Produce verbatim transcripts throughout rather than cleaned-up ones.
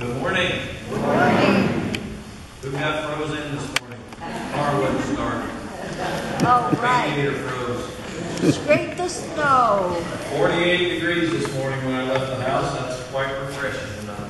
Good morning. Good morning. Who got frozen this morning? Car wouldn't start. Oh, right. Radiator froze. Scrape the snow. forty-eight degrees this morning when I left the house. That's quite refreshing. And I'm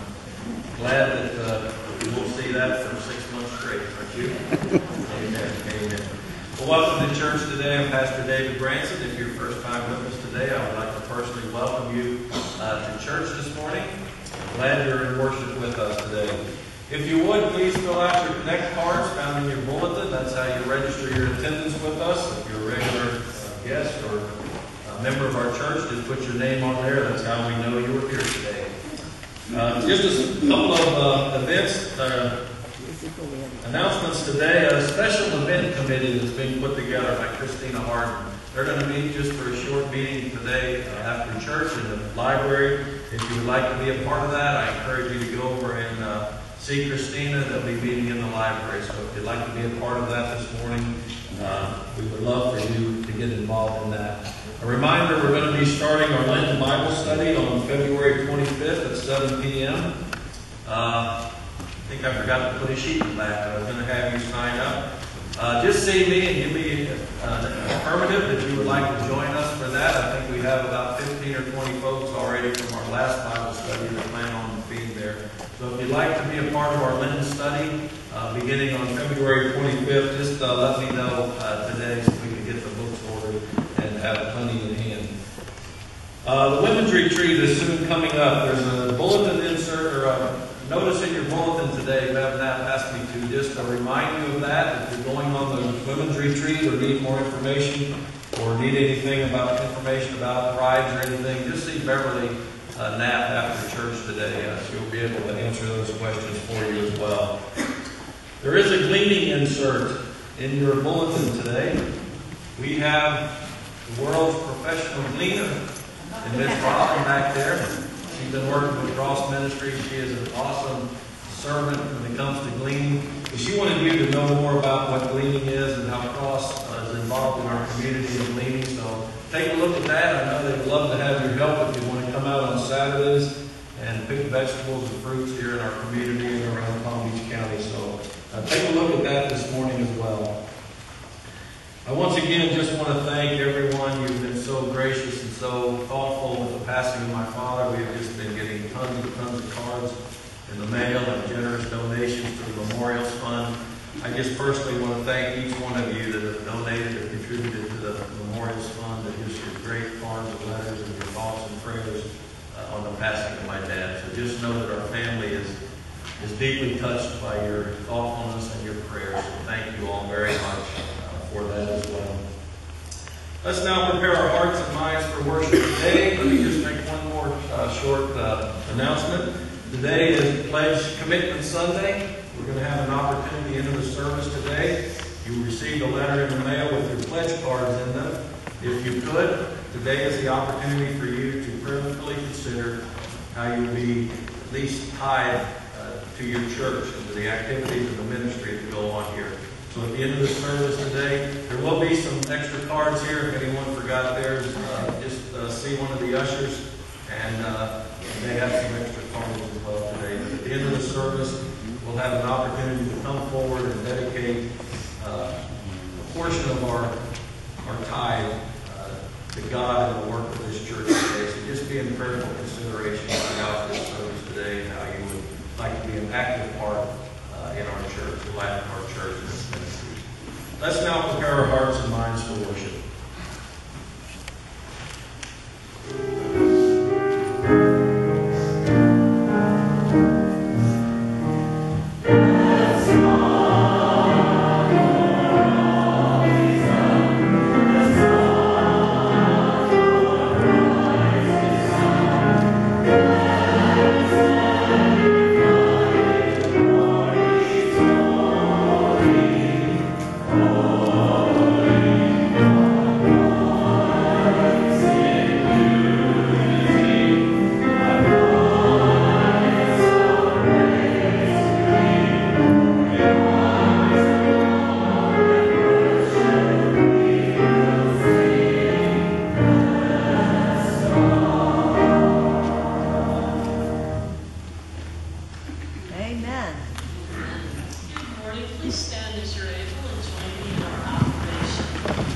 glad that uh, we will see that for six months straight, aren't you? Amen. Amen. Well, welcome to church today. I'm Pastor David Branson. If you're first time with us today, I would like to personally welcome you uh, to church this morning. Glad you're in worship with us today. If you would, please fill out your Connect cards found in your bulletin. That's how you register your attendance with us. If you're a regular uh, guest or a member of our church, just put your name on there. That's how we know you are here today. Uh, just a couple of uh, events, uh, announcements today. A special event committee that's being put together by Christina Harden. They're going to meet just for a short meeting today uh, after church in the library. If you would like to be a part of that, I encourage you to go over and uh, see Christina. They'll be meeting in the library. So if you'd like to be a part of that this morning, uh, we would love for you to get involved in that. A reminder, we're going to be starting our Lenten Bible study on February twenty-fifth at seven p m Uh, I think I forgot to put a sheet back. I was going to have you sign up. Uh, just see me and give me uh, an affirmative that you would like to join us for that. I think we have about fifteen or twenty folks already from our last Bible study that plan on being there. So if you'd like to be a part of our Lenten study, uh, beginning on February twenty-fifth, just uh, let me know uh, today so we can get the books ordered and have plenty in hand. Uh, the women's retreat is soon coming up. There's a bulletin insert or a notice in your bulletin today. Bev Knapp asked me to just to remind you of that. If you're going on the women's retreat or need more information or need anything about information about rides or anything, just see Beverly uh, Knapp after church today. Uh, she'll be able to answer those questions for you as well. There is a gleaning insert in your bulletin today. We have the world's professional gleaner, and Miss Robin back there. She's been working with Cross Ministry. She is an awesome servant when it comes to gleaning. But she wanted you to know more about what gleaning is and how Cross uh, is involved in our community in gleaning. So take a look at that. I know they'd love to have your help if you want to come out on Saturdays and pick vegetables and fruits here in our community and around Palm Beach County. So uh, take a look at that this morning as well. I once again just want to thank everyone. You've been so gracious and so thoughtful with the passing of my father. We have just been getting tons and tons of cards in the mail and generous donations to the Memorials Fund. I just personally want to thank each one of you that have donated or contributed to the Memorials Fund, and just your great cards and letters and your thoughts and prayers uh, on the passing of my dad. So just know that our family is, is deeply touched by your thoughtfulness and your prayers. So thank you all very much for that as well. Let's now prepare our hearts and minds for worship today. Let me just make one more uh, short uh, announcement. Today is Pledge Commitment Sunday. We're going to have an opportunity into the service today. You received a letter in the mail with your pledge cards in them. If you could, today is the opportunity for you to prayerfully consider how you will be at least tied uh, to your church and to the activities of the ministry that go on here. So at the end of the service today, there will be some extra cards here. If anyone forgot theirs, uh, just uh, see one of the ushers, and uh, they have some extra cards as well today. But at the end of the service, we'll have an opportunity to come forward and dedicate uh, a portion of our, our tithe uh, to God and the work of this church today. So just be in prayerful consideration throughout this service today and how you would like to be an active part uh, in our church, the life of our church. Let's now prepare our hearts and minds for worship. Please stand as you're able and join me in our affirmation.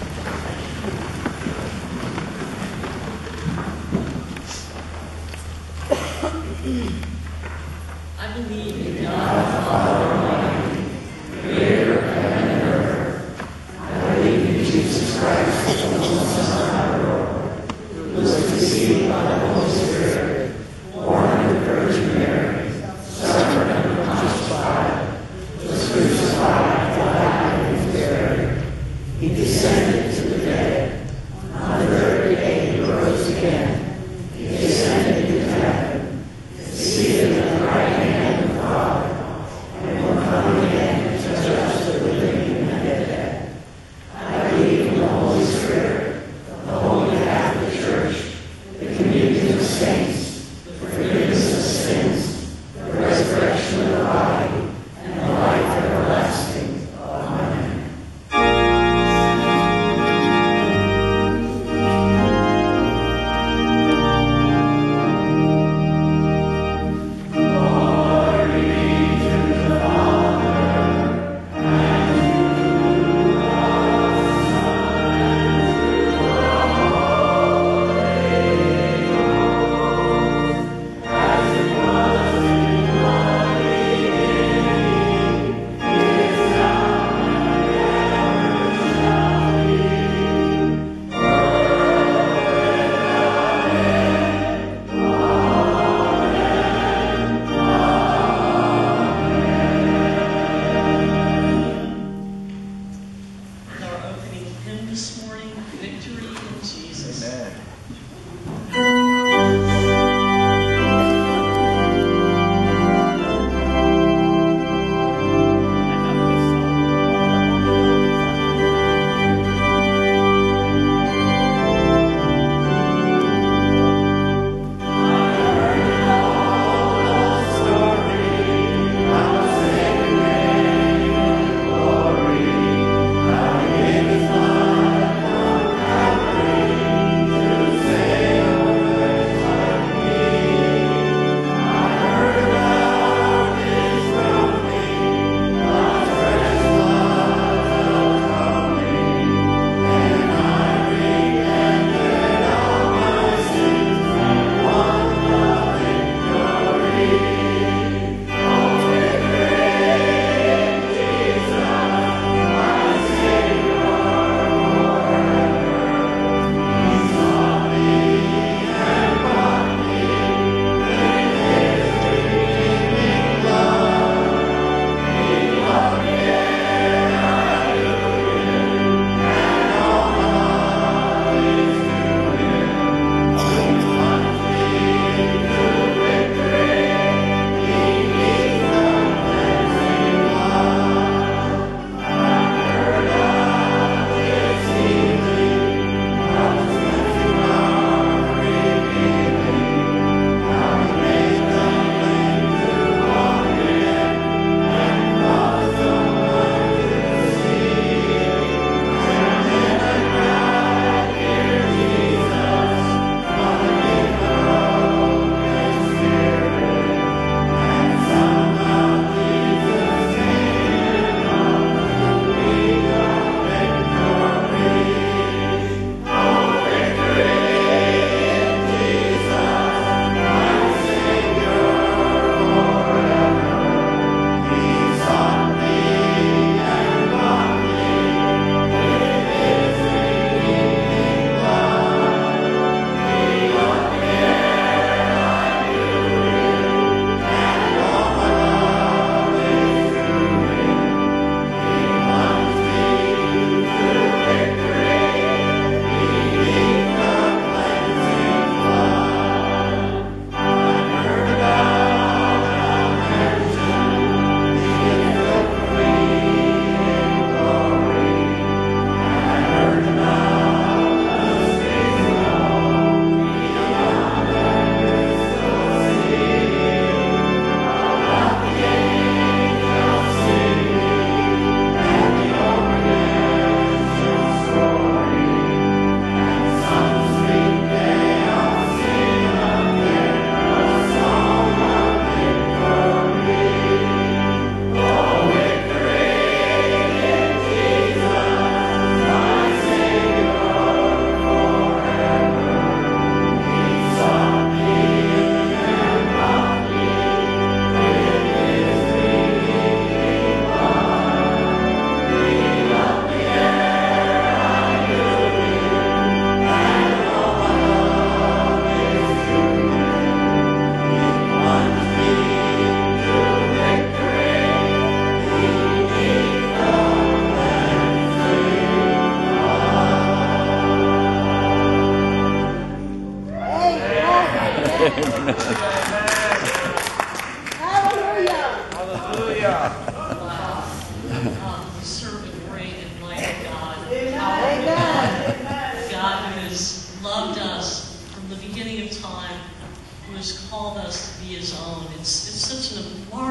I believe in God the Father Almighty, creator of heaven and earth. I believe in Jesus Christ, the Son of our Lord, who was conceived by the Holy Spirit, born of the Virgin Mary, suffered under Pontius Pilate, was crucified, died, and was buried. He descended to the dead. On the third day he rose again. He ascended into heaven, seated at the right hand of God, and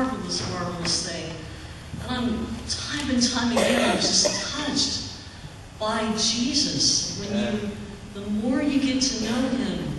marvelous, marvelous thing. And I'm, time and time again, I'm just touched by Jesus. When you, the more you get to know him,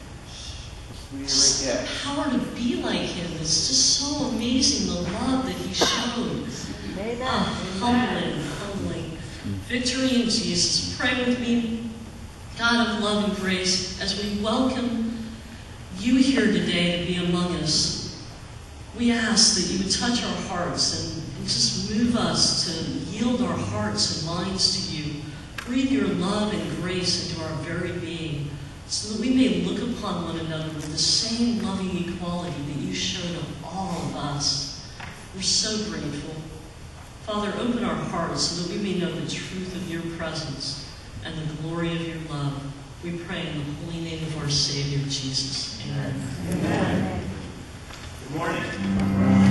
just the power to be like him is just so amazing, the love that he showed. Amen. Ah, humbling, humbling. Victory in Jesus. Pray with me. God of love and grace, as we welcome you here today to be among us, we ask that you would touch our hearts and, and just move us to yield our hearts and minds to you. Breathe your love and grace into our very being, so that we may look upon one another with the same loving equality that you showed of all of us. We're so grateful. Father, open our hearts so that we may know the truth of your presence and the glory of your love. We pray in the holy name of our Savior, Jesus. Amen. Amen. Good morning.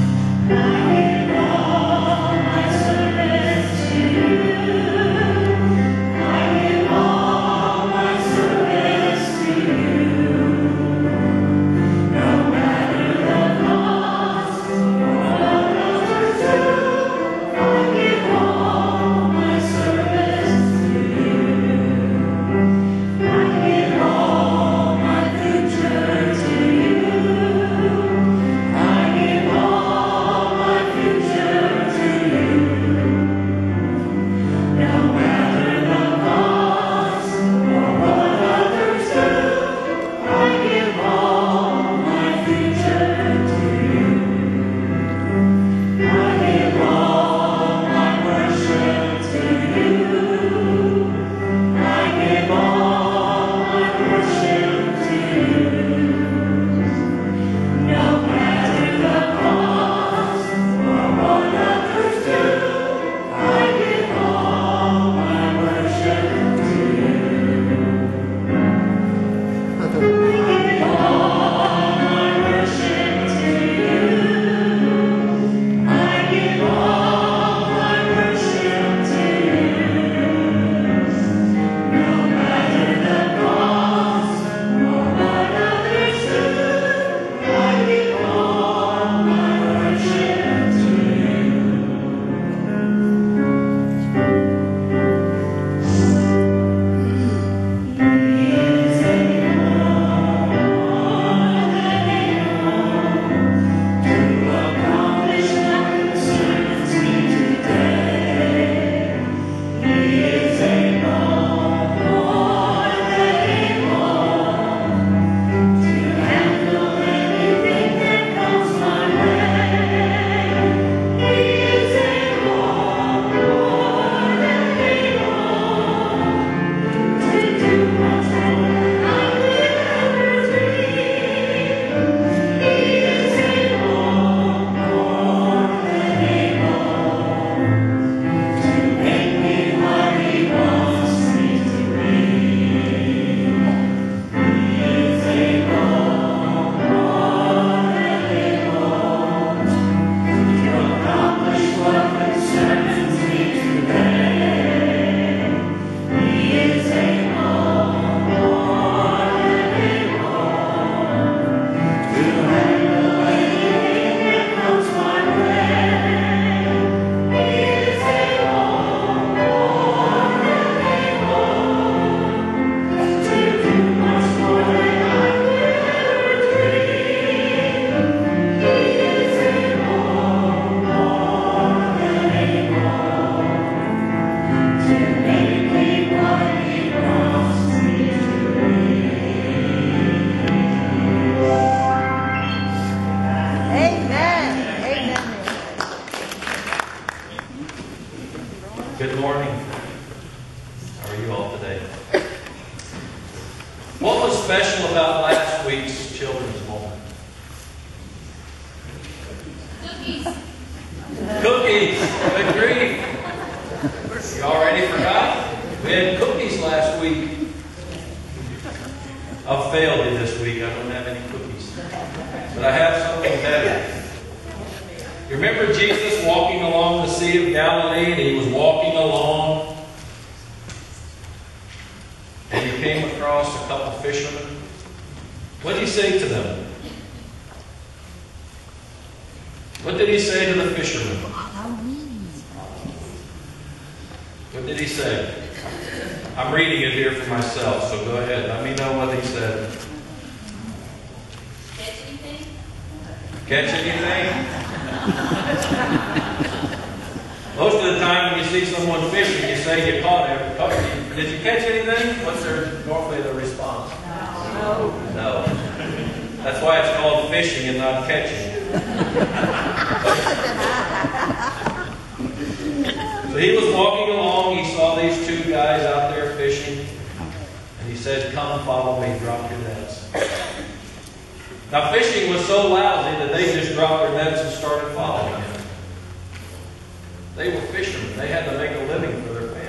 Good morning. How are you all today? What was special about last week's children's moment? Cookies. Cookies. Good grief. You already forgot? We had cookies last week. I've failed you this week. I don't have any cookies. But I have something better. You remember Jesus walking along the Sea of Galilee, and he was walking along, and he came across a couple fishermen. What did he say to them? What did he say to the fishermen? What did he say? I'm reading it here for myself, so go ahead. Let me know what he said. Catch anything? Catch anything? Most of the time when you see someone fishing, you say you caught it. Oh, did you catch anything? What's their normally the response? No. No. That's why it's called fishing and not catching. So he was walking along, he saw these two guys out there fishing, and he said, "Come follow me, drop your nets." Now fishing was so lousy that they just dropped their nets and started following him. They were fishermen. They had to make a living for their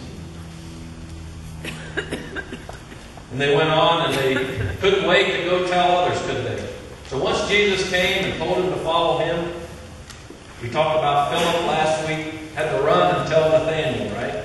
families. And they went on and they couldn't wait to go tell others, could they? So once Jesus came and told them to follow him, we talked about Philip last week, had to run and tell Nathaniel, right?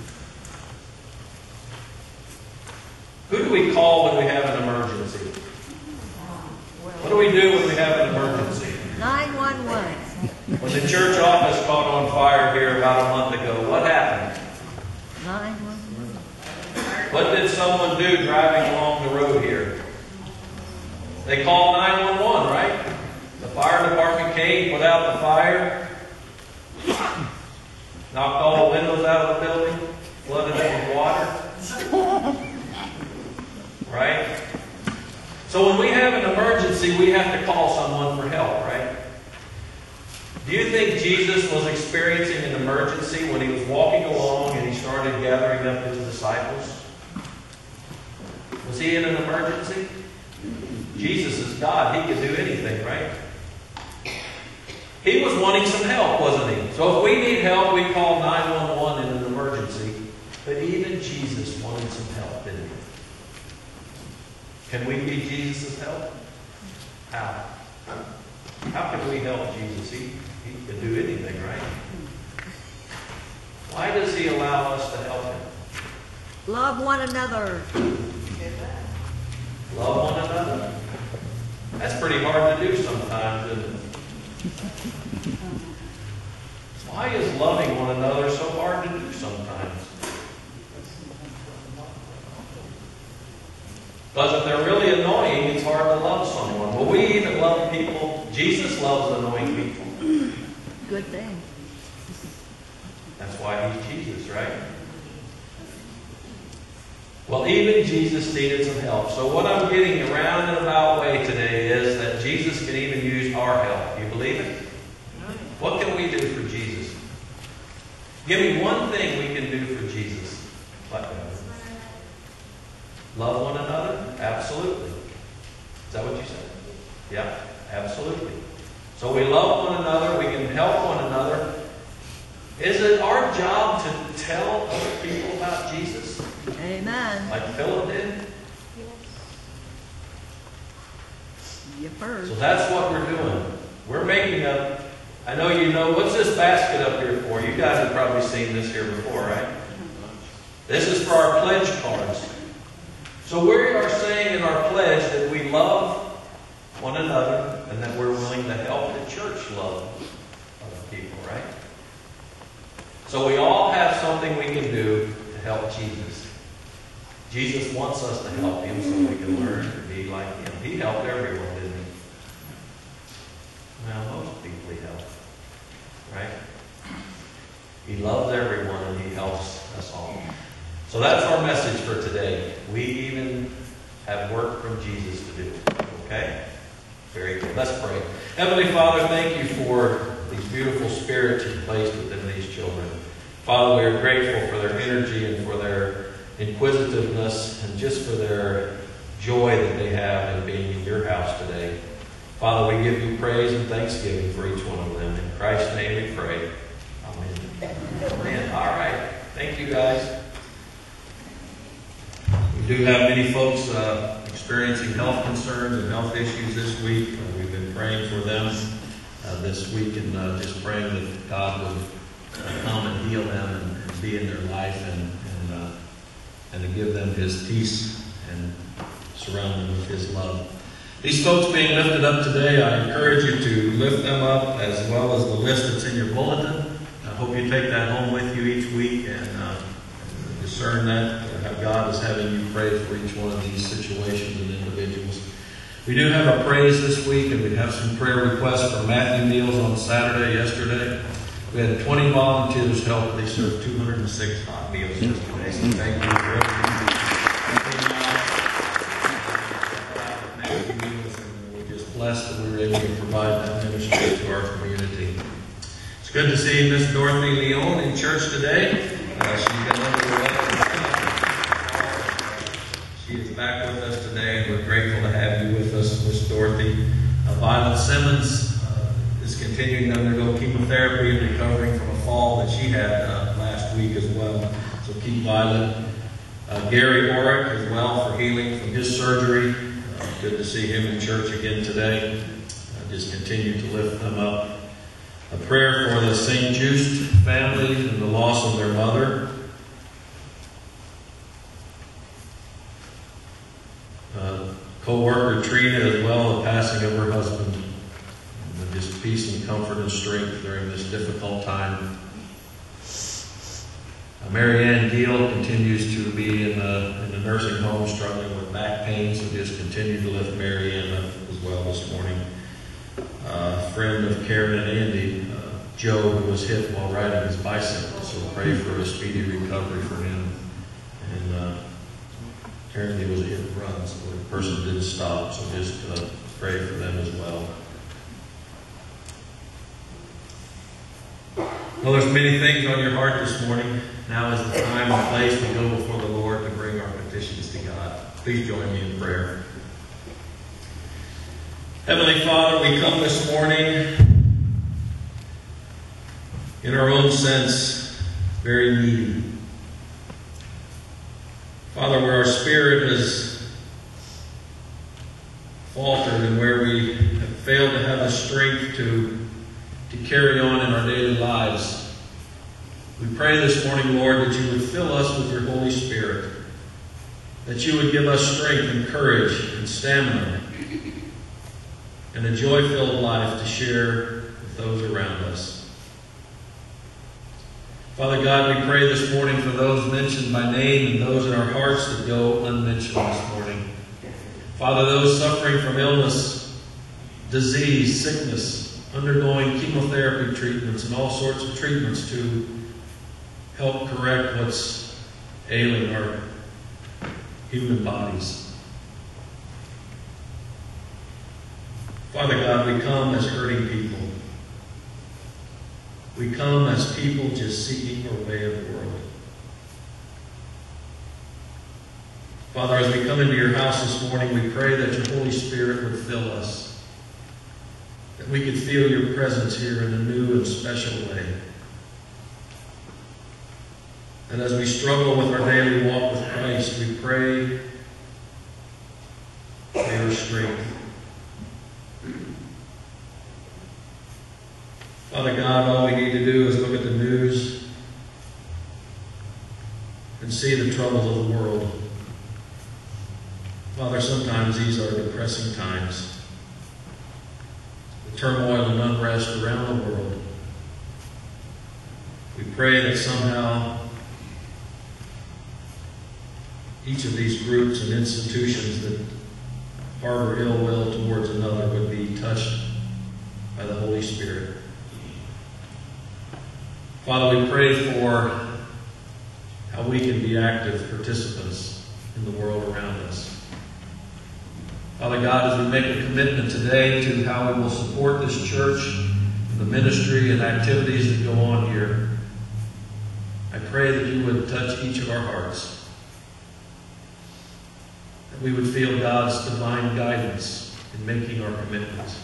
Who do we call when we have an emergency? What do we do when we have an emergency? nine one one. When the church office caught on fire here about a month ago, what happened? nine one one. What did someone do driving along the road here? They called nine one one, right? The fire department came, put out the fire, knocked all the windows out of the building, flooded it with water. Right? So when we have an emergency, we have to call someone for help, right? Do you think Jesus was experiencing an emergency when he was walking along and he started gathering up his disciples? Was he in an emergency? Jesus is God. He could do anything, right? He was wanting some help, wasn't he? So if we need help, we call nine one one in an emergency. But even Jesus wanted some help, didn't he? Can we be Jesus' help? How? How can we help Jesus? He, he can do anything, right? Why does he allow us to help him? Love one another. Love one another. That's pretty hard to do sometimes, isn't it? Why is loving one another so hard to do sometimes? Because if they're really annoying, it's hard to love someone. Well, we even love people. Jesus loves annoying people. Good thing. That's why he's Jesus, right? Well, even Jesus needed some help. So what I'm getting around and about way today is that Jesus can even use our help. You believe it? What can we do for Jesus? Give me one thing we can do for Jesus. Love one another? Absolutely. Is that what you said? Yeah, absolutely. So we love one another. We can help one another. Is it our job to tell other people about Jesus? Amen. Like Philip did? You first. So that's what we're doing. We're making up. I know you know. What's this basket up here for? You guys have probably seen this here before, right? This is for our pledge cards. So we are saying in our pledge that we love one another and that we're willing to help the church love other people, right? So we all have something we can do to help Jesus. Jesus wants us to help him so we can learn to be like him. He helped everyone, didn't he? Well, most people he helped, right? He loves everyone and he helps us all. So that's our message for today. We even have work from Jesus to do. Okay? Very good. Let's pray. Heavenly Father, thank you for these beautiful spirits you placed within these children. Father, we are grateful for their energy and for their inquisitiveness and just for their joy that they have in being in your house today. Father, we give you praise and thanksgiving for each one of them. In Christ's name we pray. Amen. Amen. All right. Thank you, guys. We do have many folks uh, experiencing health concerns and health issues this week. Uh, we've been praying for them uh, this week and uh, just praying that God would uh, come and heal them and, and be in their life and and, uh, and to give them his peace and surround them with his love. These folks being lifted up today, I encourage you to lift them up as well as the list that's in your bulletin. I hope you take that home with you each week and uh, discern that, uh, how God is having you pray for each one of these situations and individuals. We do have a praise this week, and we have some prayer requests for Matthew Meals on Saturday, yesterday. We had twenty volunteers help. They served two hundred six hot meals yesterday. So thank you for everything. Matthew Meals, and we're just blessed that we were able to provide that ministry to our community. It's good to see Miss Dorothy Leon in church today. Uh, she's been under the weather. She is back with us today, and we're grateful to have you with us, Miss Dorothy. Uh, Violet Simmons uh, is continuing to undergo chemotherapy and recovering from a fall that she had uh, last week as well. So keep Violet. Uh, Gary Orrick as well for healing from his surgery. Uh, good to see him in church again today. Uh, just continue to lift them up. A prayer for the Saint Just family and the loss of their mother. Uh, co-worker Trina as well, the passing of her husband. And just peace and comfort and strength during this difficult time. Uh, Mary Ann Gill continues to be in the, in the nursing home struggling with back pain, so just continue to lift Mary Ann up as well this morning. Uh, friend of Karen and Andy, uh, Joe, who was hit while riding his bicycle, so pray for a speedy recovery for him. And uh, apparently it was a hit and run, so the person didn't stop, so just uh, pray for them as well. Well, there's many things on your heart this morning. Now is the time and place we go before the Lord to bring our petitions to God. Please join me in prayer. Heavenly Father, we come this morning in our own sense very needy. Father, where our spirit has faltered and where we have failed to have the strength to, to carry on in our daily lives, we pray this morning, Lord, that you would fill us with your Holy Spirit, that you would give us strength and courage and stamina and a joy-filled life to share with those around us. Father God, we pray this morning for those mentioned by name and those in our hearts that go unmentioned this morning. Father, those suffering from illness, disease, sickness, undergoing chemotherapy treatments and all sorts of treatments to help correct what's ailing our human bodies. Father God, we come as hurting people. We come as people just seeking our way of the world. Father, as we come into your house this morning, we pray that your Holy Spirit would fill us, that we could feel your presence here in a new and special way. And as we struggle with our daily walk with Christ, we pray for your strength. Father God, all we need to do is look at the news and see the troubles of the world. Father, sometimes these are depressing times. The turmoil and unrest around the world. We pray that somehow each of these groups and institutions that harbor ill will towards another would be touched by the Holy Spirit. Father, we pray for how we can be active participants in the world around us. Father God, as we make a commitment today to how we will support this church and the ministry and activities that go on here, I pray that you would touch each of our hearts, that we would feel God's divine guidance in making our commitments.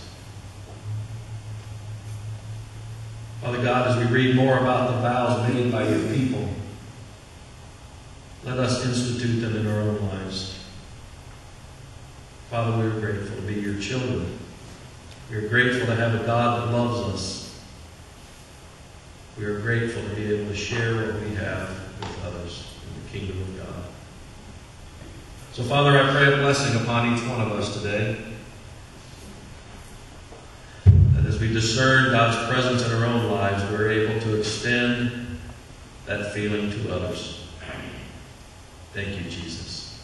Father God, as we read more about the vows made by your people, let us institute them in our own lives. Father, we are grateful to be your children. We are grateful to have a God that loves us. We are grateful to be able to share what we have with others in the kingdom of God. So, Father, I pray a blessing upon each one of us today. we discern God's presence in our own lives, we're able to extend that feeling to others. Thank you, Jesus.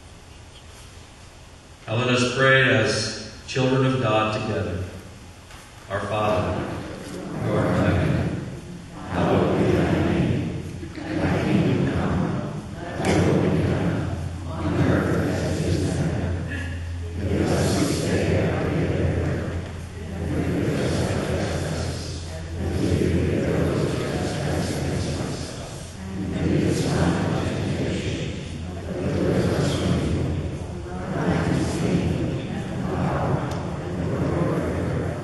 Now let us pray as children of God together. Our Father, who art in heaven, hallowed be thy name. Thy kingdom come, thy will be done, on earth as it is in heaven. Give us this day our daily bread, and forgive us our trespasses, as we forgive those who trespass against us. And lead us not into temptation, but deliver us from evil. For thine is the kingdom, and the power, and the glory forever.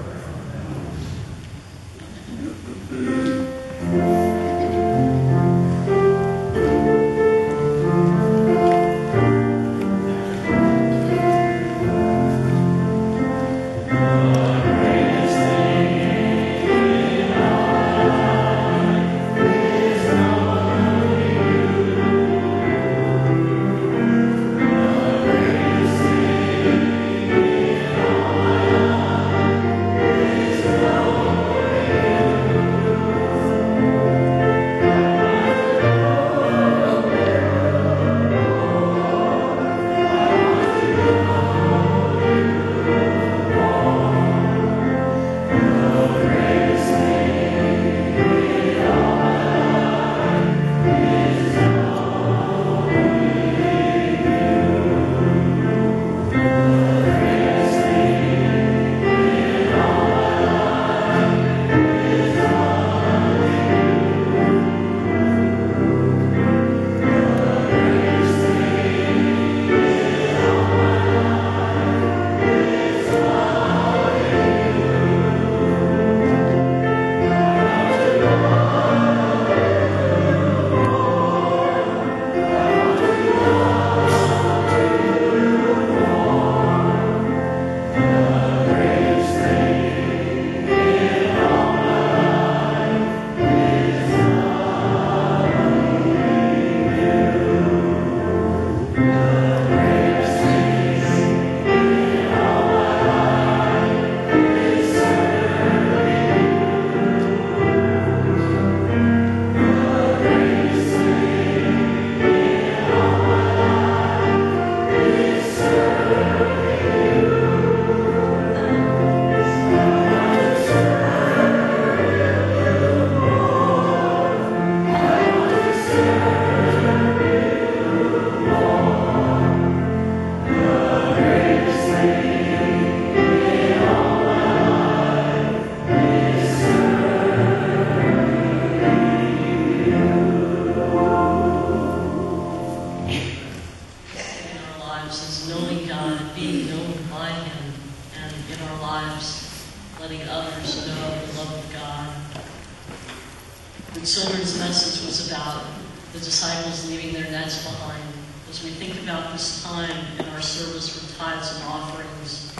The children's message was about the disciples leaving their nets behind. As we think about this time in our service for tithes and offerings,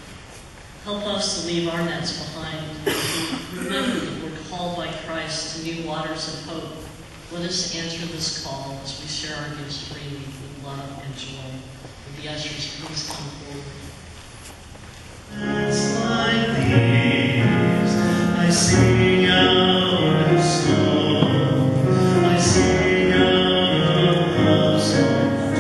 help us to leave our nets behind. Remember that we're called by Christ to new waters of hope. Let us answer this call as we share our gifts freely with love and joy. Would the ushers please come forward? It's like these, I sing out a song, I sing out a song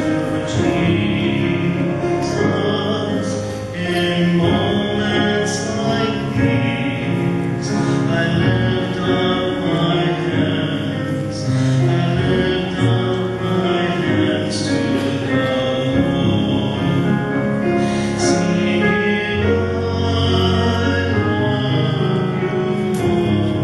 to Jesus. In moments like these, I lift up my hands, I lift up my hands to the Lord, singing, I love you, Lord.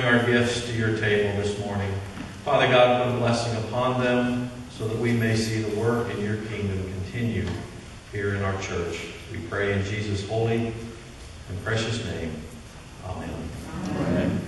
our gifts to your table this morning. Father God, put a blessing upon them so that we may see the work in your kingdom continue here in our church. We pray in Jesus' holy and precious name. Amen. Amen.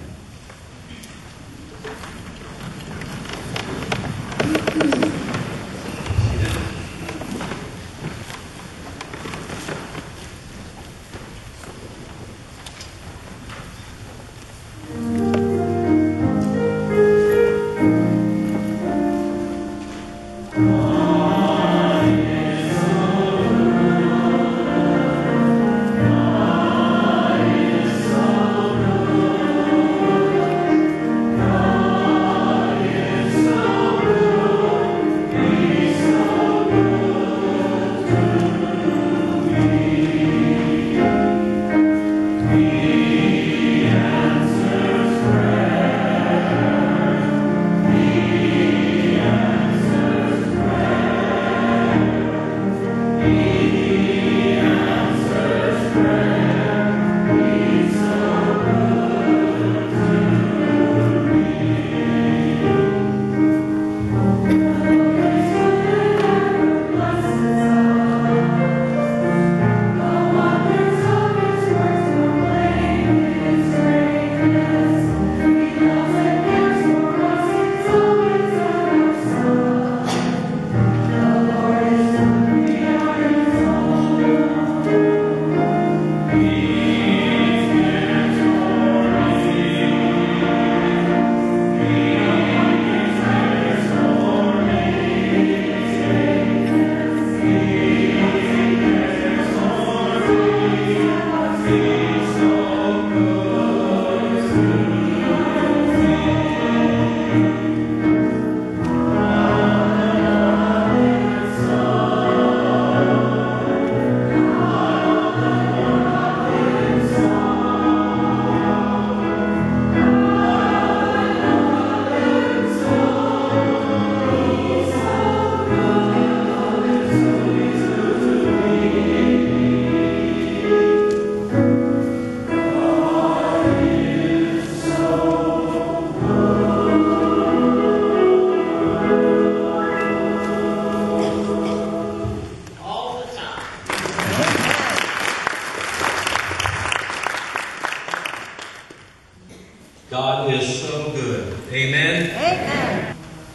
God is so good. Amen? Amen.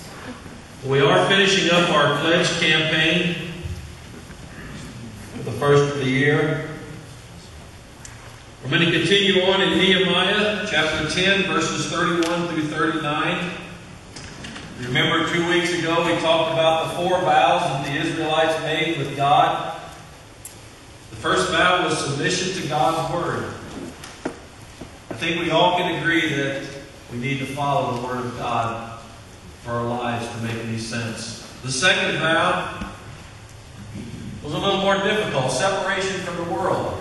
We are finishing up our pledge campaign for the first of the year. We're going to continue on in Nehemiah chapter ten, verses thirty-one through thirty-nine. Remember two weeks ago we talked about the four vows that the Israelites made with God. The first vow was submission to God's word. I think we all can agree that we need to follow the word of God for our lives to make any sense. The second vow was a little more difficult, separation from the world.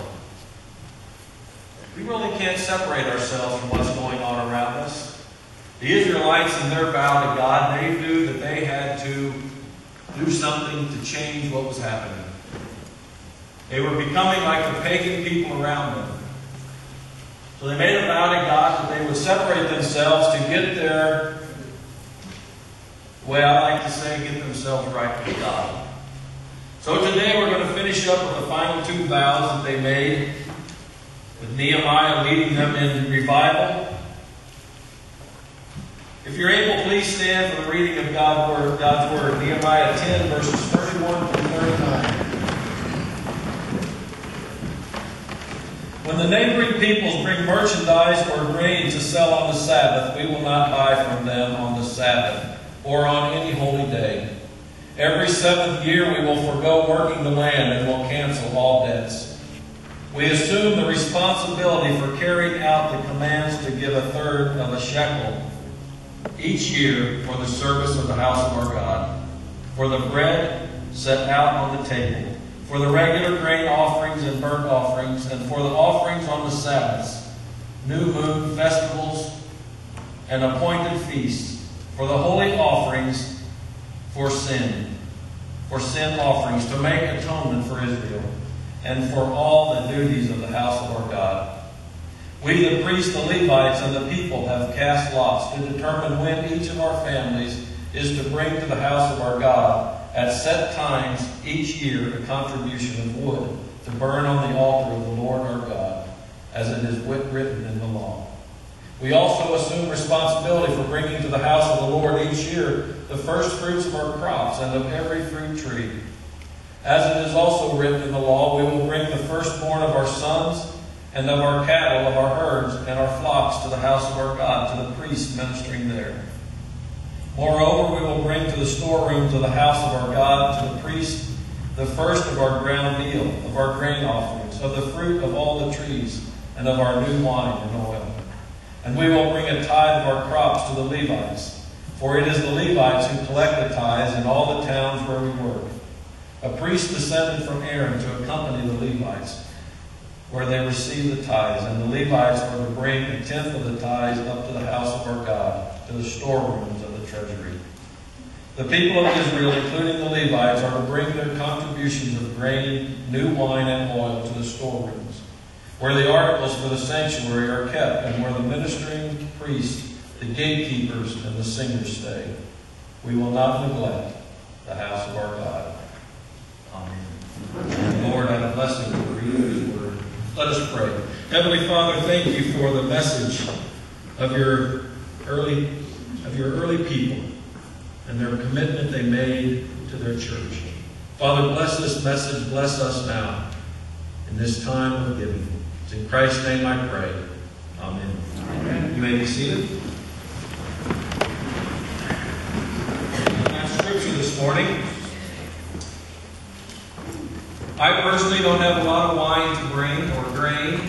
We really can't separate ourselves from what's going on around us. The Israelites, in their vow to God, they knew that they had to do something to change what was happening. They were becoming like the pagan people around them. So they made a vow to God that they would separate themselves to get their, the way I like to say, get themselves right with God. So today we're going to finish up with the final two vows that they made, with Nehemiah leading them in revival. If you're able, please stand for the reading of God's word, God's word. Nehemiah ten, verses thirty-one through thirty-nine. When the neighboring peoples bring merchandise or grain to sell on the Sabbath, we will not buy from them on the Sabbath or on any holy day. Every seventh year we will forego working the land and will cancel all debts. We assume the responsibility for carrying out the commands to give a third of a shekel each year for the service of the house of our God, for the bread set out on the table, for the regular grain offerings and burnt offerings, and for the offerings on the Sabbaths, new moon, festivals, and appointed feasts, for the holy offerings for sin, for sin offerings, to make atonement for Israel, and for all the duties of the house of our God. We, the priests, the Levites, and the people have cast lots to determine when each of our families is to bring to the house of our God at set times each year a contribution of wood to burn on the altar of the Lord our God, as it is written in the law. We also assume responsibility for bringing to the house of the Lord each year the first fruits of our crops and of every fruit tree. As it is also written in the law, we will bring the firstborn of our sons and of our cattle, of our herds, and our flocks to the house of our God, to the priests ministering there. Moreover, we will bring to the storerooms of the house of our God, to the priests, the first of our ground meal, of our grain offerings, of the fruit of all the trees, and of our new wine and oil. And we will bring a tithe of our crops to the Levites, for it is the Levites who collect the tithes in all the towns where we work. A priest descended from Aaron to accompany the Levites, where they receive the tithes, and the Levites are to bring a tenth of the tithes up to the house of our God, to the storerooms of the treasury. The people of Israel, including the Levites, are to bring their contributions of grain, new wine, and oil to the storerooms, where the articles for the sanctuary are kept, and where the ministering priests, the gatekeepers, and the singers stay. We will not neglect the house of our God. Amen. Lord, I have a blessing to read His word. Let us pray. Heavenly Father, thank you for the message of your early, of your early people and their commitment they made to their church. Father, bless this message. Bless us now in this time of giving. It's in Christ's name I pray. Amen. Amen. You may be seated. Our scripture this morning. I personally don't have a lot of wine to bring or grain,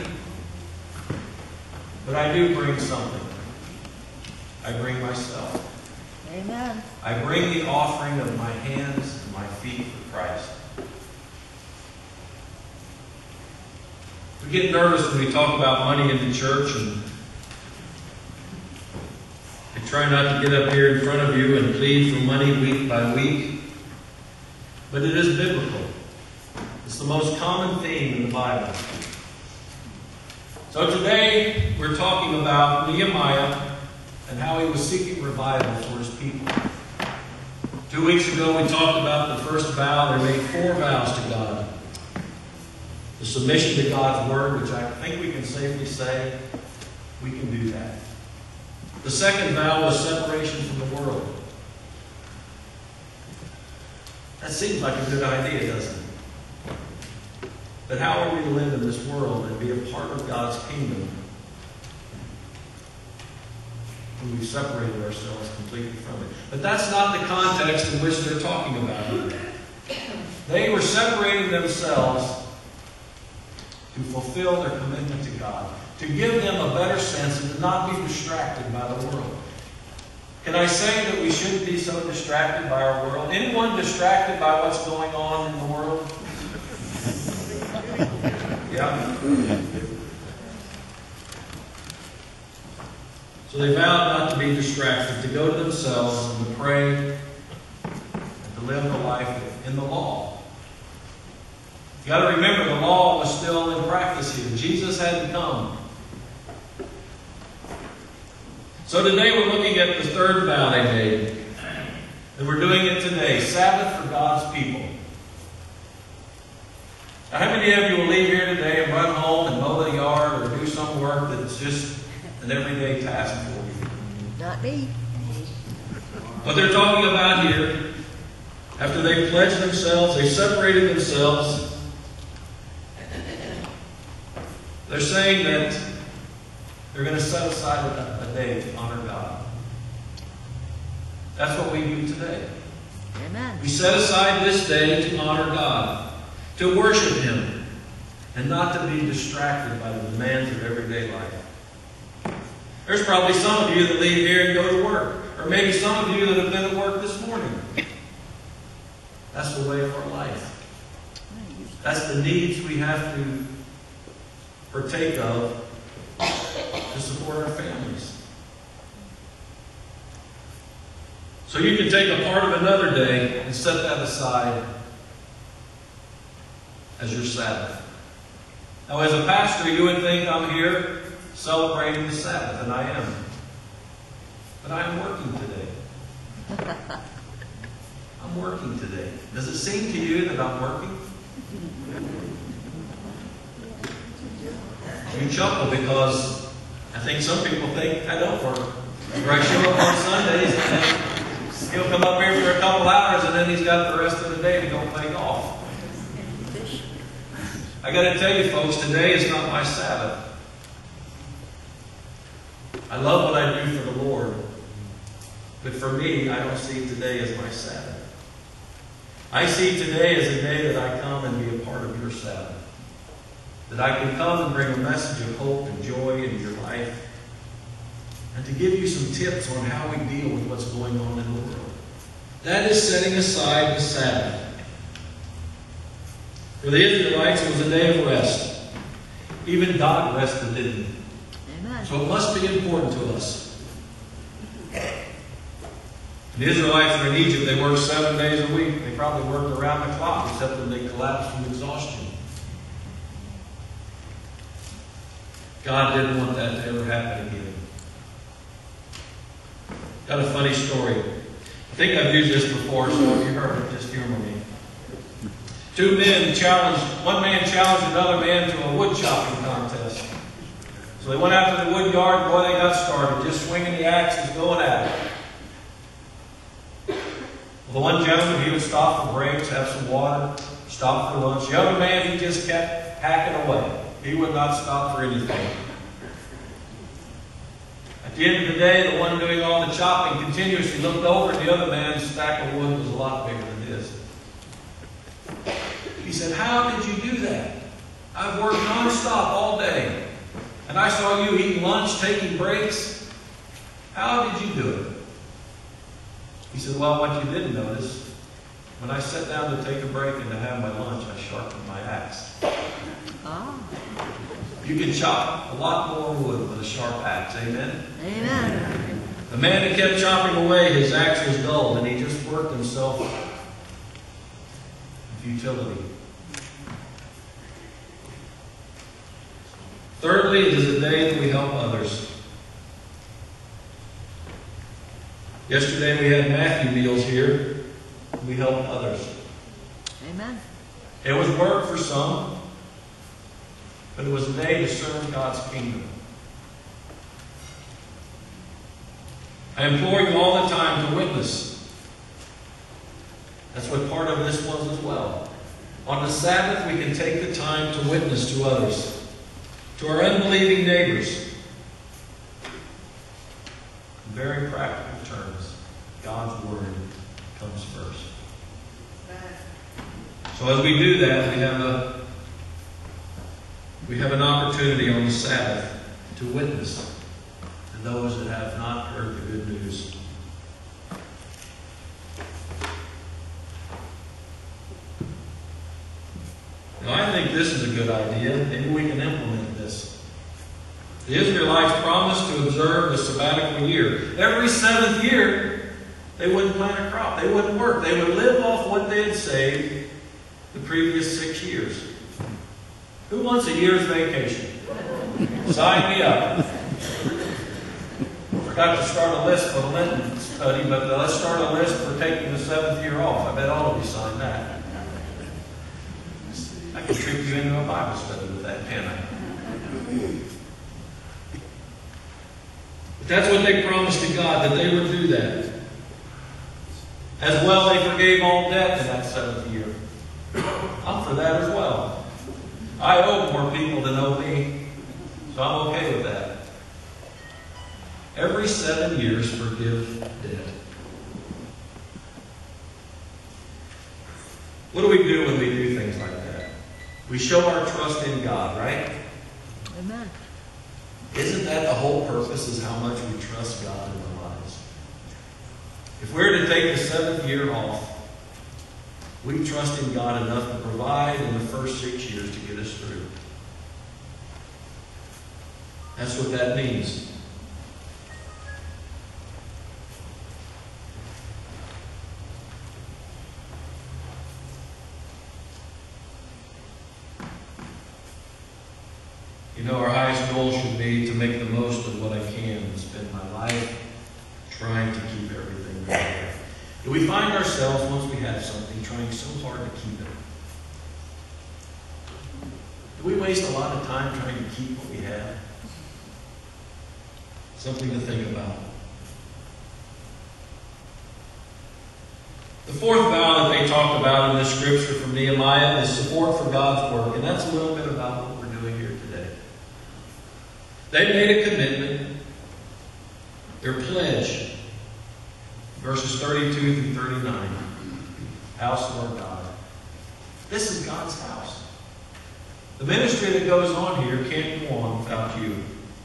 but I do bring something. I bring myself. Amen. I bring the offering of my hands and my feet for Christ. We get nervous when we talk about money in the church, and we try not to get up here in front of you and plead for money week by week, but it is biblical. It's the most common theme in the Bible. So today we're talking about Nehemiah and how he was seeking revival for his people. Two weeks ago we talked about the first vow. They made four vows to God. The submission to God's word, which I think we can safely say we can do that. The second vow was separation from the world. That seems like a good idea, doesn't it? But how are we to live in this world and be a part of God's kingdom when we've separated ourselves completely from it? But that's not the context in which they're talking about. They were separating themselves to fulfill their commitment to God, to give them a better sense and to not be distracted by the world. Can I say that we shouldn't be so distracted by our world? Anyone distracted by what's going on in the world? Yeah. So they vowed not to be distracted, to go to themselves and to pray and to live the life in the law. You got to remember, the law was still in practice here. Jesus hadn't come. So today we're looking at the third vow they made. And we're doing it today. Sabbath for God's people. Now, how many of you will leave here today and run home and mow the yard or do some work that's just an everyday task for you? Not me. What they're talking about here, after they pledged themselves, they separated themselves, they're saying that they're going to set aside a, a day to honor God. That's what we do today. Amen. We set aside this day to honor God, to worship Him, and not to be distracted by the demands of everyday life. There's probably some of you that leave here and go to work, or maybe some of you that have been at work this morning. That's the way of our life. That's the needs we have to partake of to support our families. So you can take a part of another day and set that aside as your Sabbath. Now, as a pastor, you would think I'm here celebrating the Sabbath, and I am. But I am working today. I'm working today. Does it seem to you that I'm working? You chuckle because I think some people think I don't work. Or I show up on Sundays and then he'll come up here for a couple hours and then he's got the rest of the day to go play golf. I got to tell you folks, today is not my Sabbath. I love what I do for the Lord. But for me, I don't see today as my Sabbath. I see today as a day that I come and be a part of your Sabbath. That I can come and bring a message of hope and joy into your life. And to give you some tips on how we deal with what's going on in the world. That is setting aside the Sabbath. For the Israelites, it was a day of rest. Even God rested, didn't He? Amen. So it must be important to us. The Israelites were in Egypt. They worked seven days a week. They probably worked around the clock, except when they collapsed from exhaustion. God didn't want that to ever happen again. Got a funny story. I think I've used this before, so if you heard it, just humor me. Two men challenged, one man challenged another man to a wood chopping contest. So they went out to the wood yard, and boy, they got started, just swinging the axes, going at it. Well, the one gentleman, he would stop for breaks, have some water, stop for lunch. The other man, he just kept hacking away. He would not stop for anything. At the end of the day, the one doing all the chopping continuously looked over at the other man's stack of wood was a lot bigger than his. He said, "How did you do that? I've worked non-stop all day. And I saw you eating lunch, taking breaks. How did you do it?" He said, "Well, what you didn't notice, when I sat down to take a break and to have my lunch, I sharpened my axe." Ah. You can chop a lot more wood with a sharp axe. Amen? Amen. The man that kept chopping away, his axe was dulled, and he just worked himself in futility. Thirdly, it is a day that we help others. Yesterday we had Matthew meals here. We helped others. Amen. It was work for some, but it was a day to serve God's kingdom. I implore you all the time to witness. That's what part of this was as well. On the Sabbath, we can take the time to witness to others, to our unbelieving neighbors. In very practical terms, God's Word comes first. So as we do that, we have a we have an opportunity on the Sabbath to witness to those that have not heard the good news. Now, I think this is a good idea. Maybe we can implement this. The Israelites promised to observe the sabbatical year. Every seventh year, they wouldn't plant a crop. They wouldn't work. They would live off what they had saved the previous six years. Who wants a year's vacation? Sign me up. Forgot to start a list for the Lenten study, but uh, let's start a list for taking the seventh year off. I bet all of you signed that. I could trick you into a Bible study with that, can't I? But that's what they promised to God, that they would do that. As well, they forgave all debt in that seventh year. I'm for that as well. I owe more people than owe me, so I'm okay with that. Every seven years, forgive debt. What do we do when we do things like that? We show our trust in God, right? Amen. Isn't that the whole purpose, is how much we trust God in our lives? If we're to take the seventh year off, we trust in God enough to provide in the first six years to get us through. That's what that means. You know, our highest goal should be to make the most of what I can and spend my life trying to keep everything together? Do we find ourselves, once we have something, trying so hard to keep it? Do we waste a lot of time trying to keep what we have? Something to think about. The fourth vow that they talked about in this scripture from Nehemiah is support for God's work, and that's a little bit about what we're doing here today. They made a commitment, their pledge, verses thirty-two through thirty-nine, house of our God. This is God's house. The ministry that goes on here can't go on without you.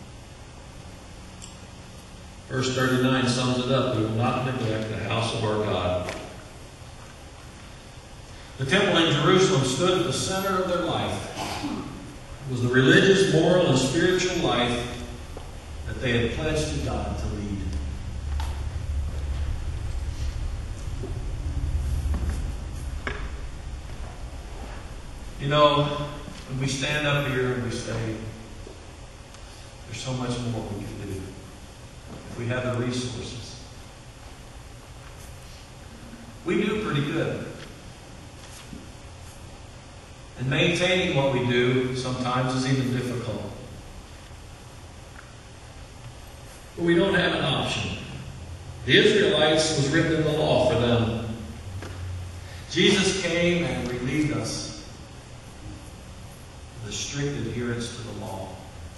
Verse thirty-nine sums it up. We will not neglect the house of our God. The temple in Jerusalem stood at the center of their life. It was the religious, moral, and spiritual life that they had pledged to God to lead. You know, when we stand up here and we say, there's so much more we can do if we have the resources. We do pretty good. And maintaining what we do sometimes is even difficult. But we don't have an option. The Israelites was written in the law for them. Jesus came and relieved us of the strict adherence to the law.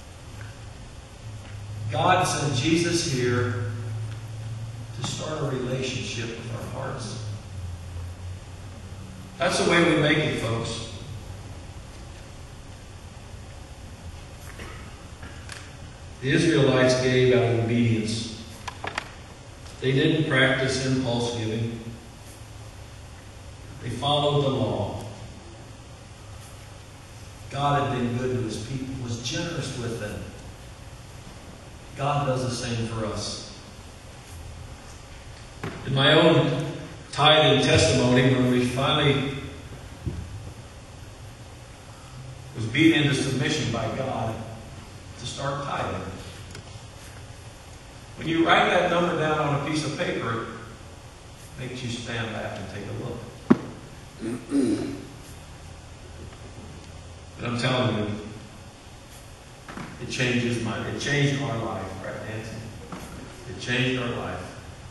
God sent Jesus here to start a relationship with our hearts. That's the way we make it, folks. The Israelites gave out of obedience. They didn't practice impulse giving. They followed the law. God had been good to his people, was generous with them. God does the same for us. In my own tithing testimony, when we finally was beat into submission by God to start tithing. When you write that number down on a piece of paper, it makes you stand back and take a look. But I'm telling you, it changes my, it changed our life, right, Nancy? It changed our life.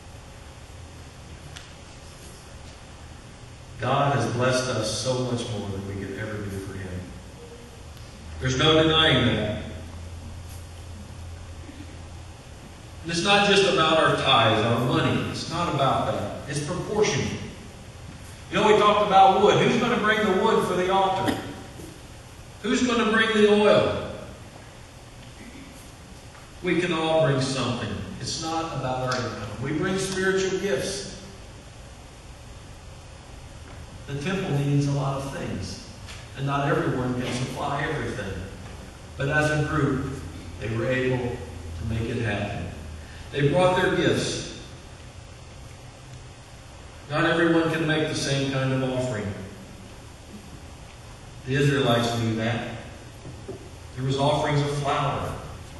God has blessed us so much more than we could ever do for him. There's no denying that. And it's not just about our tithes, our money. It's not about that. It's proportional. You know, we talked about wood. Who's going to bring the wood for the altar? Who's going to bring the oil? We can all bring something. It's not about our income. We bring spiritual gifts. The temple needs a lot of things. And not everyone can supply everything. But as a group, they were able to make it happen. They brought their gifts. Not everyone can make the same kind of offering. The Israelites knew that. There was offerings of flour.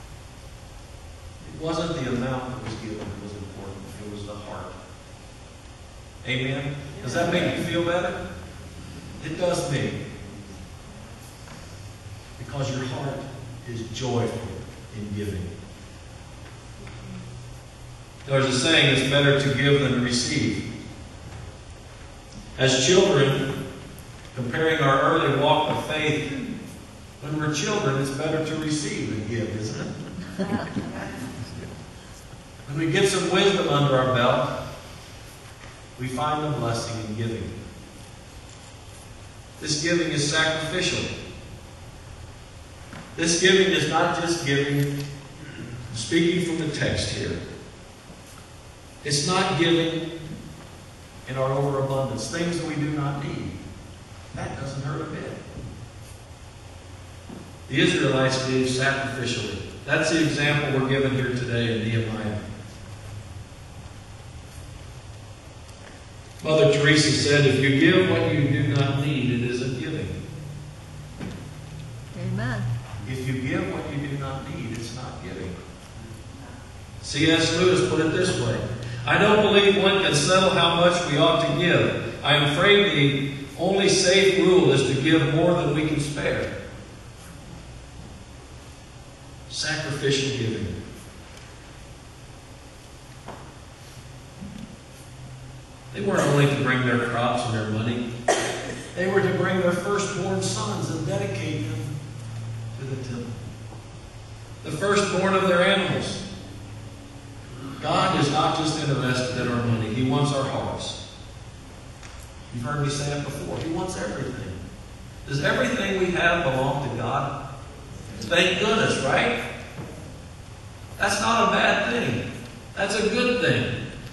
It wasn't the amount that was given that was important. It was the heart. Amen? Does that make you feel better? It does me. Because your heart is joyful in giving. There's a saying, it's better to give than to receive. As children, comparing our early walk of faith, when we're children, it's better to receive than give, isn't it? When we get some wisdom under our belt, we find the blessing in giving. This giving is sacrificial. This giving is not just giving, I'm speaking from the text here. It's not giving in our overabundance, things that we do not need. That doesn't hurt a bit. The Israelites gave sacrificially. That's the example we're given here today in Nehemiah. Mother Teresa said, if you give what you do not need, it isn't giving. Amen. If you give what you do not need, it's not giving. C S Lewis put it this way: I don't believe one can settle how much we ought to give. I am afraid the only safe rule is to give more than we can spare. Sacrificial giving. They weren't only to bring their crops and their money. They were to bring their firstborn sons and dedicate them to the temple. The firstborn of their animals. God is not just interested in our money. He wants our hearts. You've heard me say it before. He wants everything. Does everything we have belong to God? Thank goodness, right? That's not a bad thing. That's a good thing.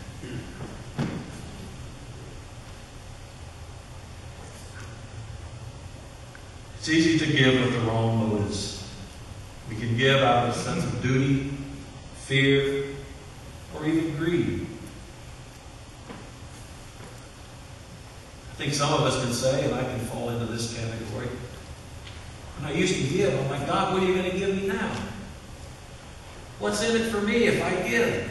It's easy to give with the wrong motives. We can give out of a sense of duty, fear, or even greed. I think some of us can say, and I can fall into this category, when I used to give, I'm like, God, what are you going to give me now? What's in it for me if I give?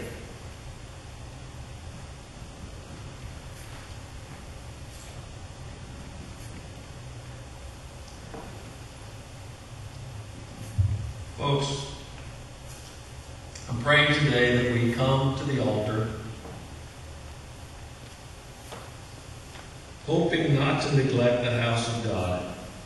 Folks, I'm praying today that we come to the altar hoping not to neglect the house of God.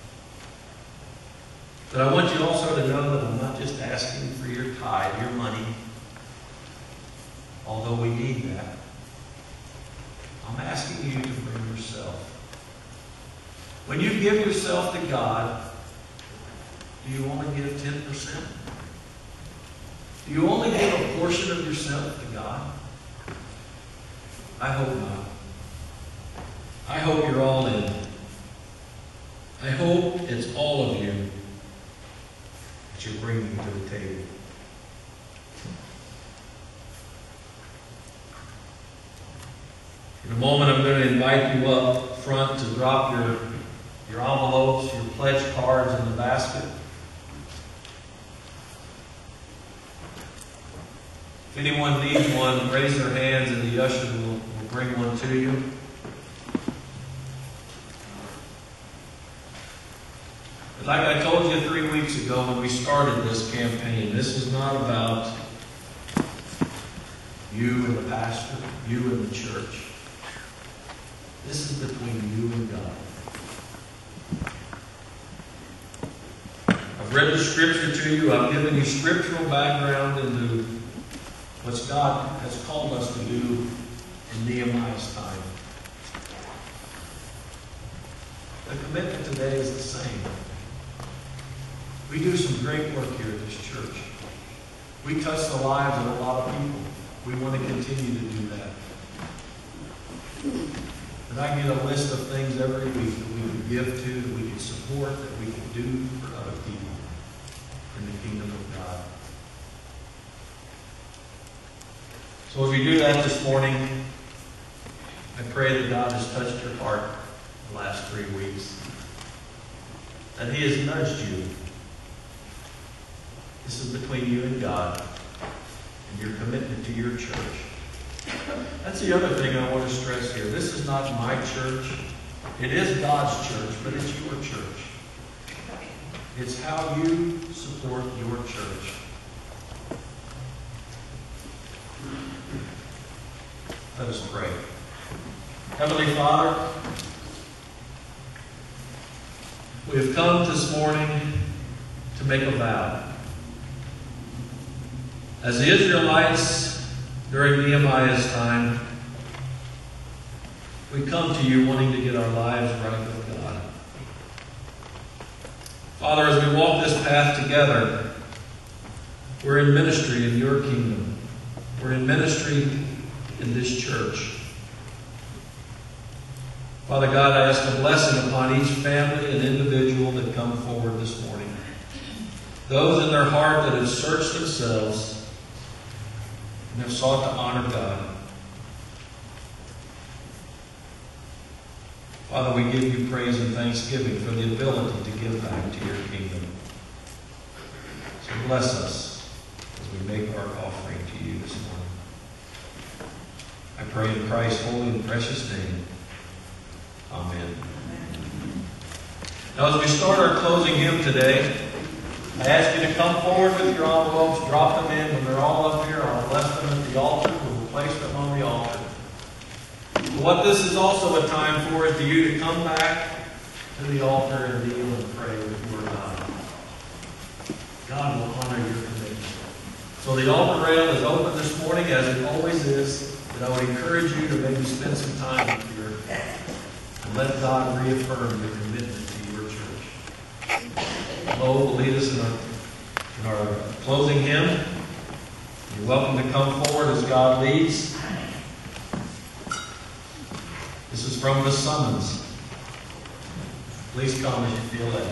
But I want you also to know that I'm not just asking for your tithe, your money, although we need that. I'm asking you to bring yourself. When you give yourself to God, do you only give ten percent? Do you only give a portion of yourself to God? I hope not. I hope you're all in. I hope it's all of you that you're bringing to the table. In a moment, I'm going to invite you up front to drop your, your envelopes, your pledge cards in the basket. If anyone needs one, raise their hands and the usher will, will bring one to you. But like I told you three weeks ago when we started this campaign, this is not about you and the pastor, you and the church. This is between you and God. I've read the scripture to you. I've given you scriptural background into what God has called us to do in Nehemiah's time. The commitment today is the same. We do some great work here at this church. We touch the lives of a lot of people. We want to continue to do that. And I get a list of things every week that we can give to, that we can support, that we can do for other people in the kingdom of God. So as we do that this morning, I pray that God has touched your heart the last three weeks. That He has nudged you. This is between you and God and your commitment to your church. That's the other thing I want to stress here. This is not my church. It is God's church, but it's your church. It's how you support your church. Let us pray. Heavenly Father, we have come this morning to make a vow. As the Israelites during Nehemiah's time, we come to you wanting to get our lives right with God. Father, as we walk this path together, we're in ministry in your kingdom. We're in ministry in this church. Father God, I ask a blessing upon each family and individual that come forward this morning. Those in their heart that have searched themselves and have sought to honor God. Father, we give you praise and thanksgiving for the ability to give back to your kingdom. So bless us as we make our offering to you this morning. pray in Christ's holy and precious name. Amen. Now, as we start our closing hymn today, I ask you to come forward with your envelopes, drop them in. When they're all up here, I'll left them at the altar. We'll place them on the altar. What this is also a time for is for you to come back to the altar and kneel and pray with your God. God will honor your commitment. So the altar rail is open this morning, as it always is, and I would encourage you to maybe spend some time with your and let God reaffirm your commitment to your church. Lo will lead us in our, in our closing hymn. You're welcome to come forward as God leads. This is from the summons. Please come as you feel led.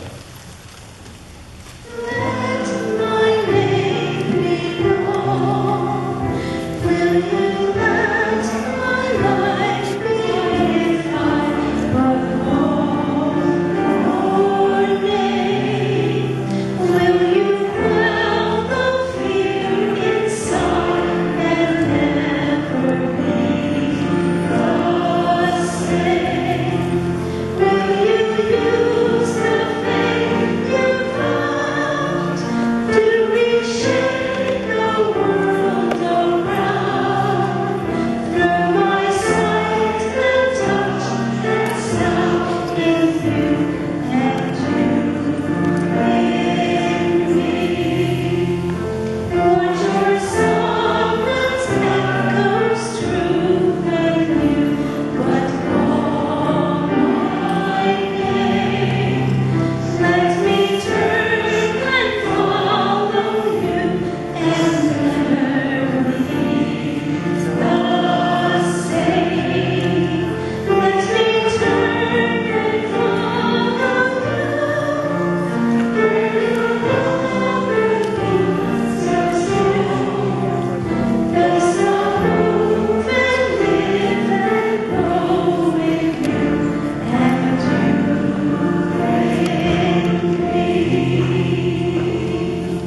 Let my name be known. Will you let my life be defined but call your name? Will you quell the fear inside and never be the same? Will you use the faith you found to reshape the world around? Through my sight and touch and sound in you and you in me. Lord, your sovereign's echoes true than you, but call my name. Let me turn and follow you and never be the same. Let me turn and follow you, where you'll never be so soon. Thus I'll move and live and grow with you and you in me.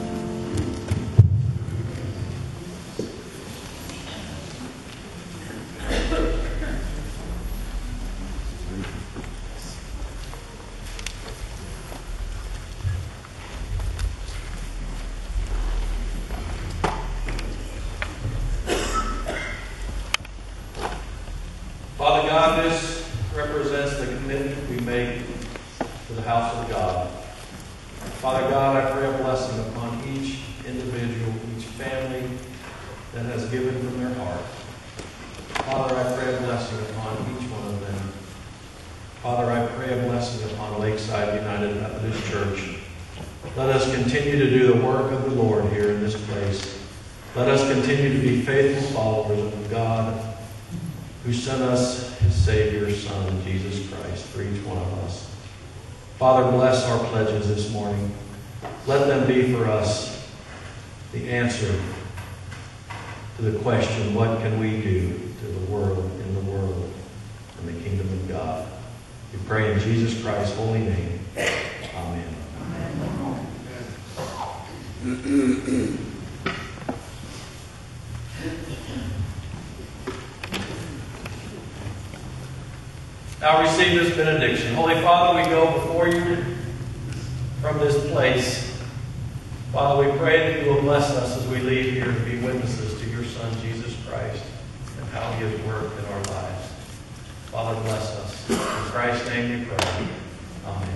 Father God, this represents the commitment we make to the house of God. Father God, I pray a blessing upon each individual, each family that has given from their heart. Father, I pray a blessing upon each one of them. Father, I pray a blessing upon Lakeside United Methodist Church. Let us continue to do the work of the Lord here in this place. Let us continue to be faithful followers of God, who sent us his Savior, Son, Jesus Christ, for each one of us. Father, bless our pledges this morning. Let them be for us the answer to the question, what can we do to the world, in the world, in the kingdom of God? We pray in Jesus Christ's holy name. Amen. Now receive this benediction. Holy Father, we go before you from this place. Father, we pray that you will bless us as we leave here to be witnesses to your Son, Jesus Christ, and how he has worked in our lives. Father, bless us. In Christ's name we pray. Amen.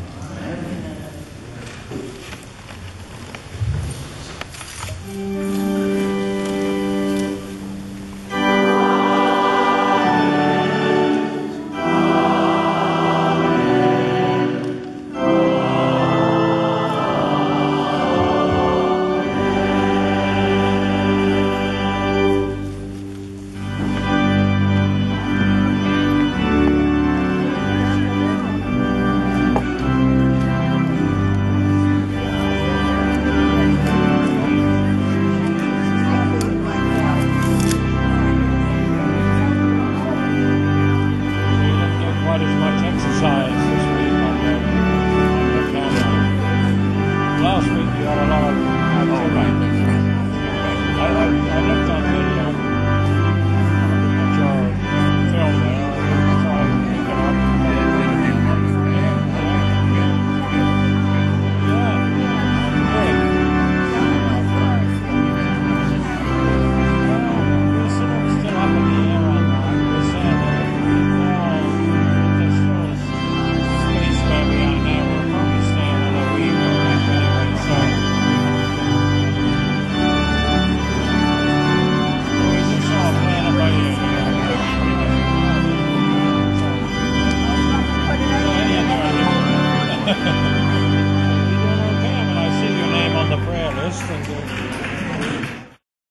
the prayer list and go.